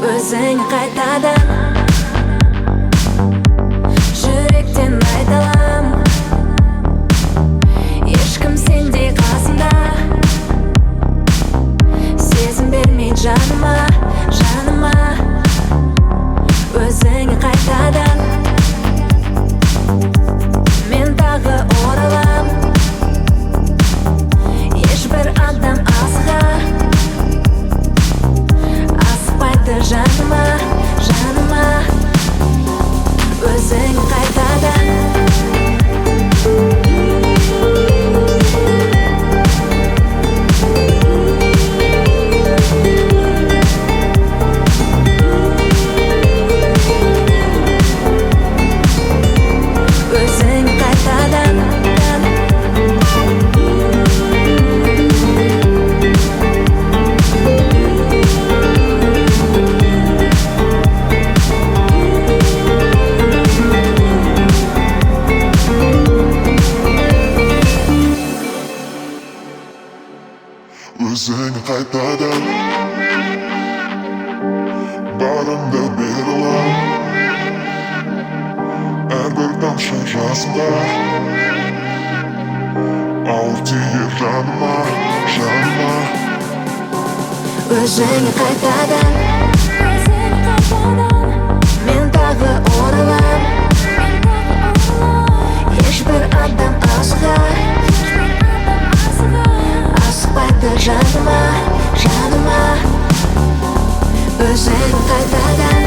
Өзің қайтадан жүректен айталам, ешкім сендей қасымда. Сезім бермей жаныма, жаныма. Өзің қайтадан мен тағы оралам. Ешбір адам асықпайды жаныма, жаныма. Өзің қайтадан Өзің қайтадан барымды бере алам, әрбір тамшы жасымда ауыр тиер жаныма, жаныма. Өзің қайтадан мен тағы оралам. Ешбір адам асықпайды жаныма, жаныма. Өзің қайтадан